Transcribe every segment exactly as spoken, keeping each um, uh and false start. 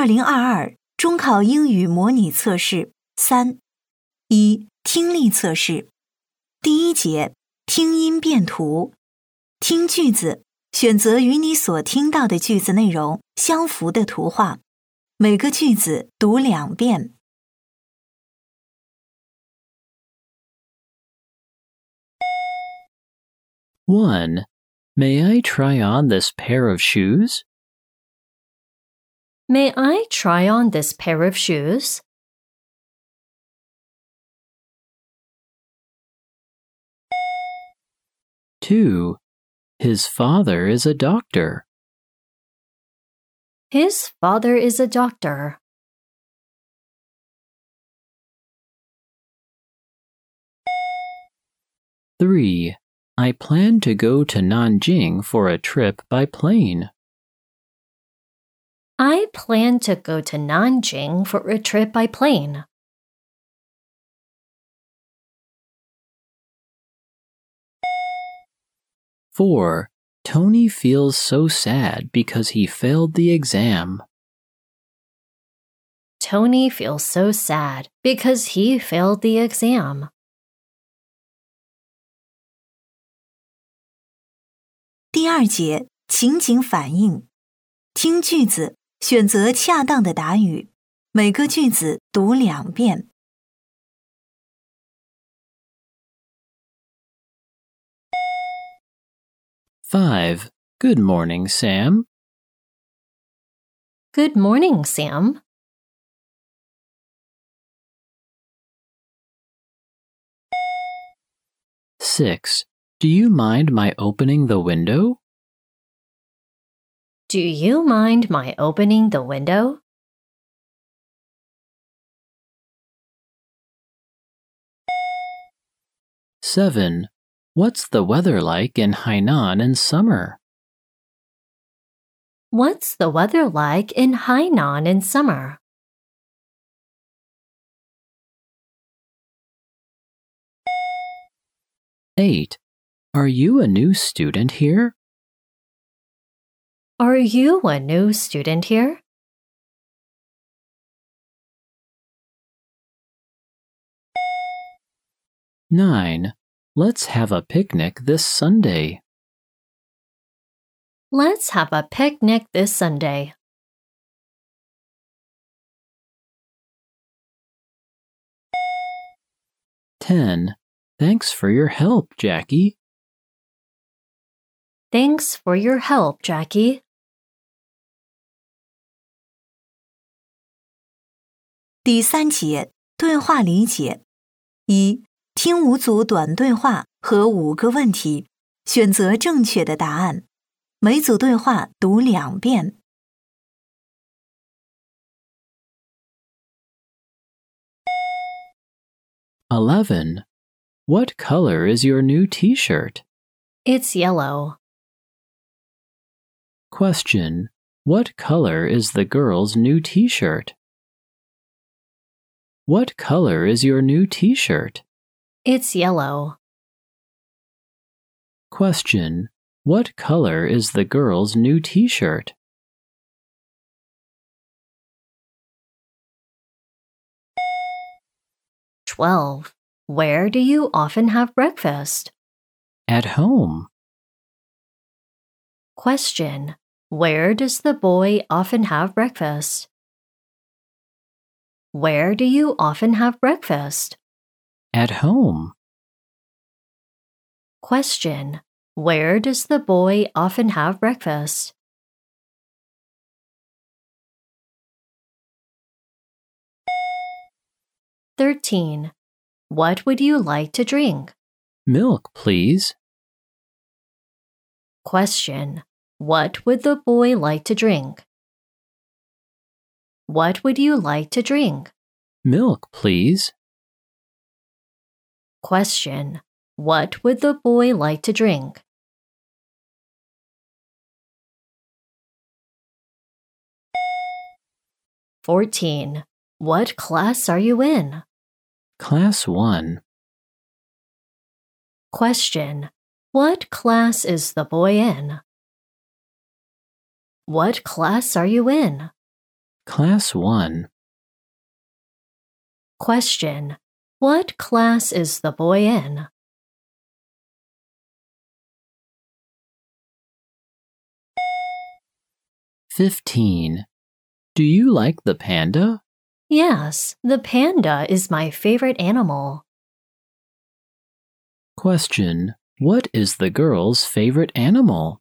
二零二二中考英语模拟测试三一听力测试第一节听音辨图听句子，选择与你所听到的句子内容相符的图画，每个句子读两遍。 one. May I try on this pair of shoes? May I try on this pair of shoes? two. His father is a doctor. His father is a doctor. three. I plan to go to Nanjing for a trip by plane. I plan to go to Nanjing for a trip by plane. four. Tony feels so sad because he failed the exam. Tony feels so sad because he failed the exam. 第二节情景反应听句子，选择恰当的答语，每个句子读两遍。 five. Good morning, Sam. Good morning, Sam. six. Do you mind my opening the window? Do you mind my opening the window? seven. What's the weather like in Hainan in summer? What's the weather like in Hainan in summer? eight. Are you a new student here? Are you a new student here? nine. Let's have a picnic this Sunday. Let's have a picnic this Sunday. ten. Thanks for your help, Jackie. Thanks for your help, Jackie. 第三节对话理解一听五组短对话和五个问题，选择正确的答案。每组对话读两遍。 eleven. What color is your new t-shirt? It's yellow. Question. What color is the girl's new t-shirt? What color is your new t-shirt? It's yellow. Question. What color is the girl's new t-shirt? twelve. Where do you often have breakfast? At home. Question. Where does the boy often have breakfast? Where do you often have breakfast? At home. Question. Where does the boy often have breakfast? thirteen. What would you like to drink? Milk, please. Question. What would the boy like to drink? What would you like to drink? Milk, please. Question. What would the boy like to drink? fourteen. What class are you in? Class one. Question. What class is the boy in? What class are you in? Class one. Question. What class is the boy in? fifteen. Do you like the panda? Yes, the panda is my favorite animal. Question. What is the girl's favorite animal?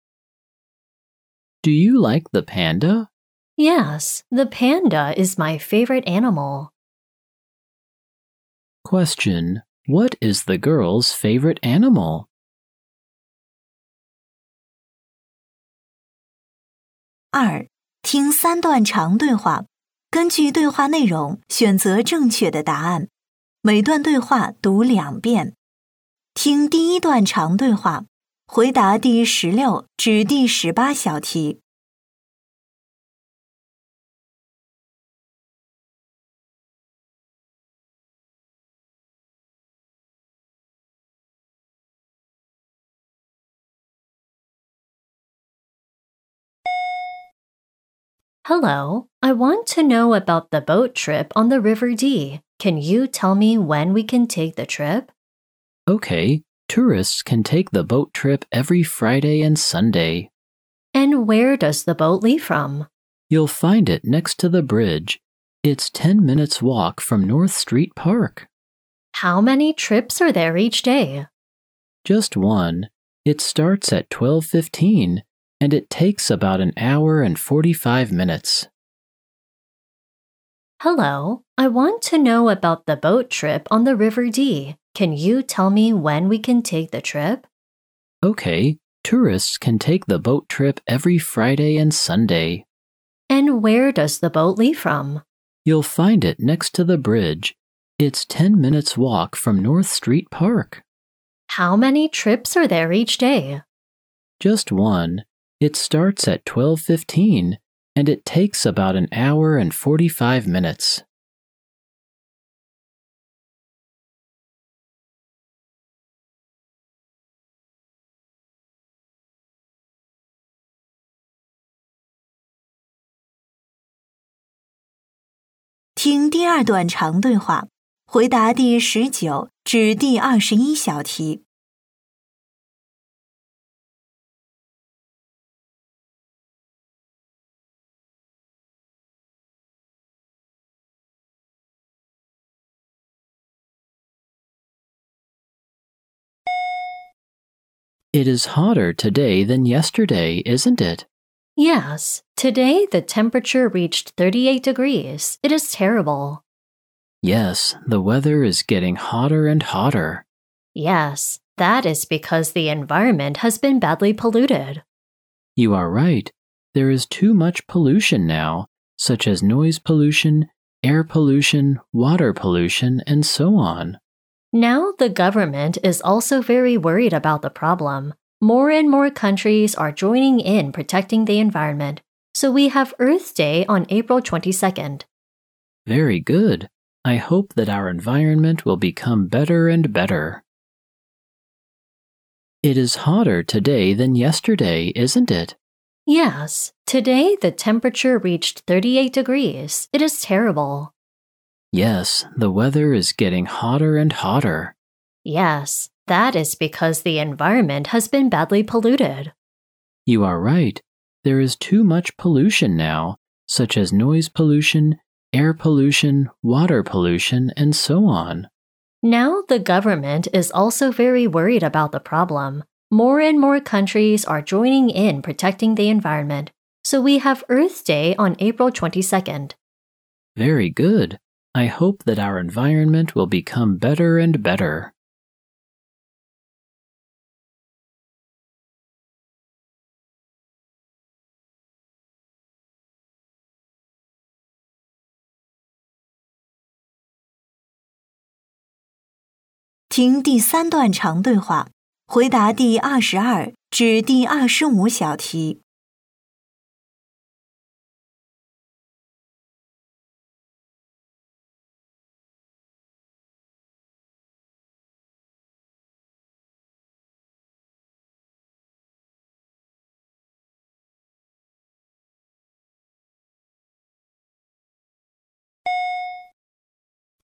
Do you like the panda? Yes, the panda is my favorite animal. Question. What is the girl's favorite animal? 二、听三段长对话，根据对话内容选择正确的答案。每段对话读两遍。听第一段长对话，回答第十六至第十八小题。 Hello, I want to know about the boat trip on the River Dee. Can you tell me when we can take the trip? Okay, tourists can take the boat trip every Friday and Sunday. And where does the boat leave from? You'll find it next to the bridge. It's ten minutes walk from North Street Park. How many trips are there each day? Just one. It starts at twelve fifteen and it takes about an hour and forty-five minutes. Hello, I want to know about the boat trip on the River Dee. Can you tell me when we can take the trip? Okay, tourists can take the boat trip every Friday and Sunday. And where does the boat leave from? You'll find it next to the bridge. It's ten minutes walk from North Street Park. How many trips are there each day? Just one. It starts at twelve fifteen and it takes about an hour and forty-five minutes. "听第二段长对话，回答第十九至第二十一小题。 It is hotter today than yesterday, isn't it? Yes, today the temperature reached thirty-eight degrees. It is terrible. Yes, the weather is getting hotter and hotter. Yes, that is because the environment has been badly polluted. You are right. There is too much pollution now, such as noise pollution, air pollution, water pollution, and so on. Now the government is also very worried about the problem. More and more countries are joining in protecting the environment, so we have Earth Day on April twenty-second. Very good. I hope that our environment will become better and better. It is hotter today than yesterday, isn't it? Yes, today the temperature reached thirty-eight degrees. It is terrible. Yes, the weather is getting hotter and hotter. Yes, that is because the environment has been badly polluted. You are right. There is too much pollution now, such as noise pollution, air pollution, water pollution, and so on. Now the government is also very worried about the problem. More and more countries are joining in protecting the environment, so we have Earth Day on April twenty-second. Very good. I hope that our environment will become better and better. "听第三段长对话，回答第二十二至第二十五小题。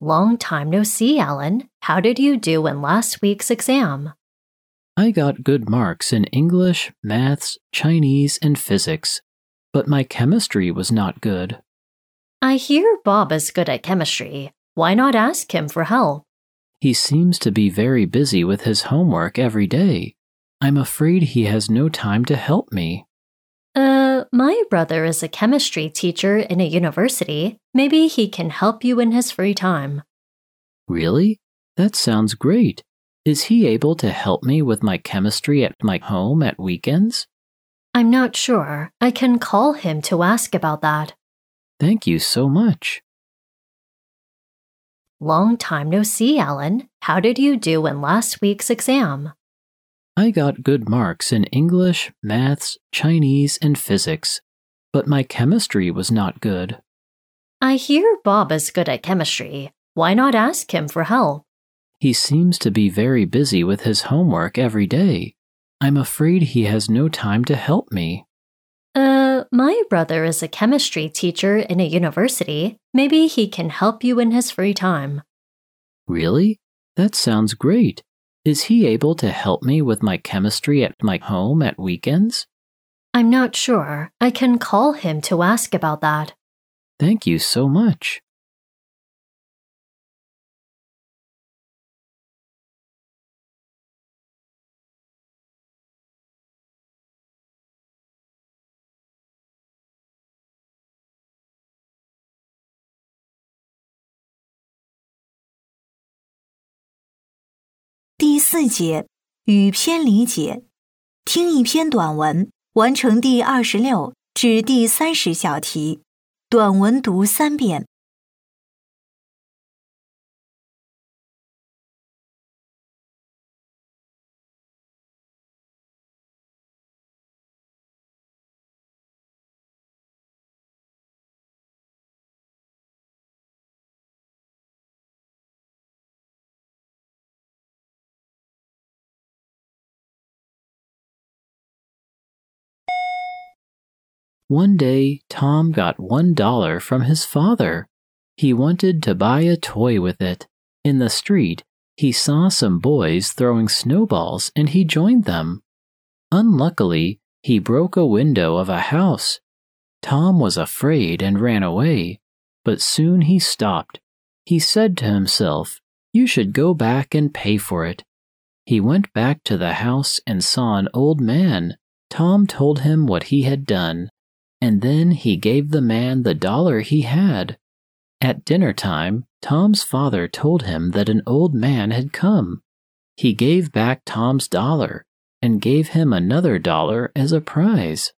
Long time no see, Alan. How did you do in last week's exam? I got good marks in English, maths, Chinese, and physics, but my chemistry was not good. I hear Bob is good at chemistry. Why not ask him for help? He seems to be very busy with his homework every day. I'm afraid he has no time to help me. Uh, my brother is a chemistry teacher in a university. Maybe he can help you in his free time. Really? That sounds great. Is he able to help me with my chemistry at my home at weekends? I'm not sure. I can call him to ask about that. Thank you so much. Long time no see, Alan. How did you do in last week's exam? I got good marks in English, maths, Chinese, and physics, but my chemistry was not good. I hear Bob is good at chemistry. Why not ask him for help? He seems to be very busy with his homework every day. I'm afraid he has no time to help me. Uh, my brother is a chemistry teacher in a university. Maybe he can help you in his free time. Really? That sounds great. Is he able to help me with my chemistry at my home at weekends? I'm not sure. I can call him to ask about that. Thank you so much. 《第四节语篇理解》，听一篇短文，完成第二十六至第三十小题。短文读三遍。 One day, Tom got one dollar from his father. He wanted to buy a toy with it. In the street, he saw some boys throwing snowballs and he joined them. Unluckily, he broke a window of a house. Tom was afraid and ran away, but soon he stopped. He said to himself, "You should go back and pay for it." He went back to the house and saw an old man. Tom told him what he had done, and then he gave the man the dollar he had. At dinner time, Tom's father told him that an old man had come. He gave back Tom's dollar and gave him another dollar as a prize.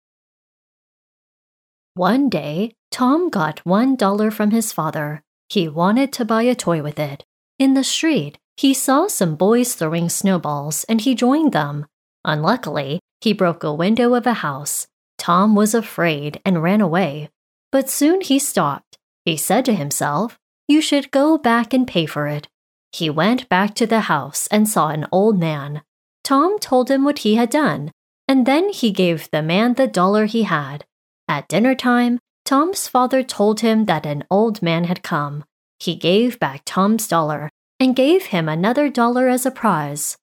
One day, Tom got one dollar from his father. He wanted to buy a toy with it. In the street, he saw some boys throwing snowballs and he joined them. Unluckily, he broke a window of a house. Tom was afraid and ran away, but soon he stopped. He said to himself, "You should go back and pay for it." He went back to the house and saw an old man. Tom told him what he had done, and then he gave the man the dollar he had. At dinner time, Tom's father told him that an old man had come. He gave back Tom's dollar and gave him another dollar as a prize.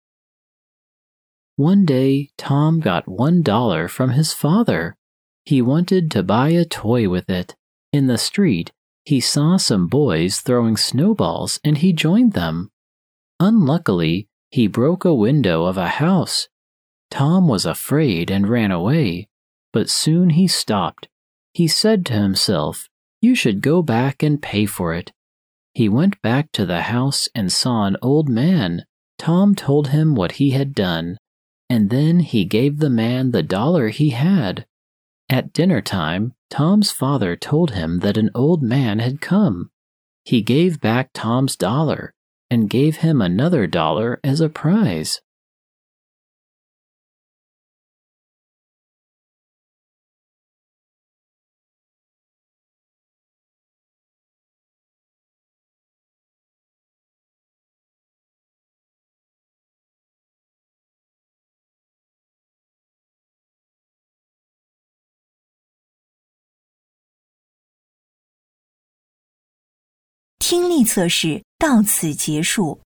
One day, Tom got one dollar from his father. He wanted to buy a toy with it. In the street, he saw some boys throwing snowballs and he joined them. Unluckily, he broke a window of a house. Tom was afraid and ran away, but soon he stopped. He said to himself, "You should go back and pay for it." He went back to the house and saw an old man. Tom told him what he had done, and then he gave the man the dollar he had. At dinner time, Tom's father told him that an old man had come. He gave back Tom's dollar and gave him another dollar as a prize. 听力测试到此结束。